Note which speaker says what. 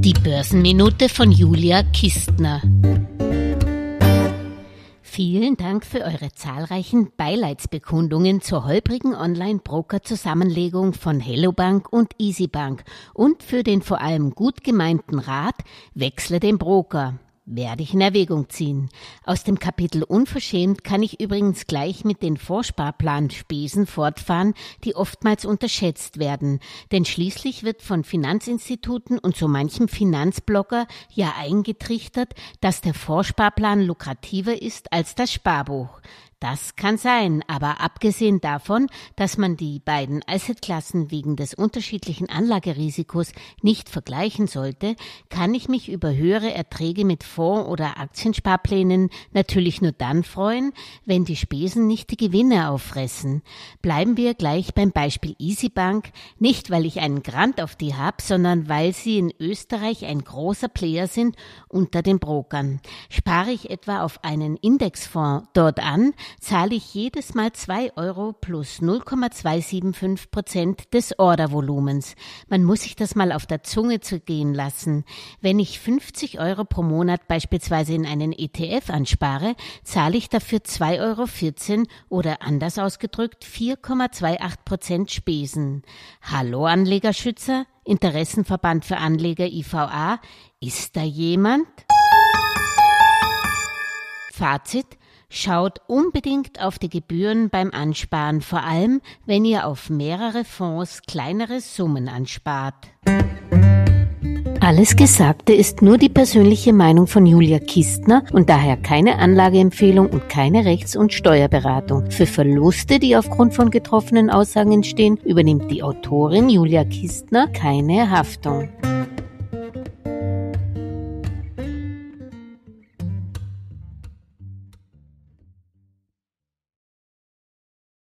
Speaker 1: Die Börsenminute von Julia Kistner. Vielen Dank für eure zahlreichen Beileidsbekundungen zur holprigen Online-Broker-Zusammenlegung von Hello Bank und EasyBank und für den vor allem gut gemeinten Rat, wechsle den Broker. Werde ich in Erwägung ziehen. Aus dem Kapitel Unverschämt kann ich übrigens gleich mit den Vorsparplanspesen fortfahren, die oftmals unterschätzt werden. Denn schließlich wird von Finanzinstituten und so manchem Finanzblogger ja eingetrichtert, dass der Vorsparplan lukrativer ist als das Sparbuch. Das kann sein, aber abgesehen davon, dass man die beiden Assetklassen wegen des unterschiedlichen Anlagerisikos nicht vergleichen sollte, kann ich mich über höhere Erträge mit Fonds- oder Aktiensparplänen natürlich nur dann freuen, wenn die Spesen nicht die Gewinne auffressen. Bleiben wir gleich beim Beispiel EasyBank, nicht weil ich einen Grant auf die habe, sondern weil sie in Österreich ein großer Player sind unter den Brokern. Spare ich etwa auf einen Indexfonds dort an, zahle ich jedes Mal 2 Euro plus 0,275% des Ordervolumens. Man muss sich das mal auf der Zunge zergehen lassen. Wenn ich 50 Euro pro Monat beispielsweise in einen ETF anspare, zahle ich dafür 2,14 Euro oder anders ausgedrückt 4,28% Spesen. Hallo Anlegerschützer, Interessenverband für Anleger IVA, ist da jemand? Fazit: Schaut unbedingt auf die Gebühren beim Ansparen, vor allem wenn ihr auf mehrere Fonds kleinere Summen anspart. Alles Gesagte ist nur die persönliche Meinung von Julia Kistner und daher keine Anlageempfehlung und keine Rechts- und Steuerberatung. Für Verluste, die aufgrund von getroffenen Aussagen entstehen, übernimmt die Autorin Julia Kistner keine Haftung.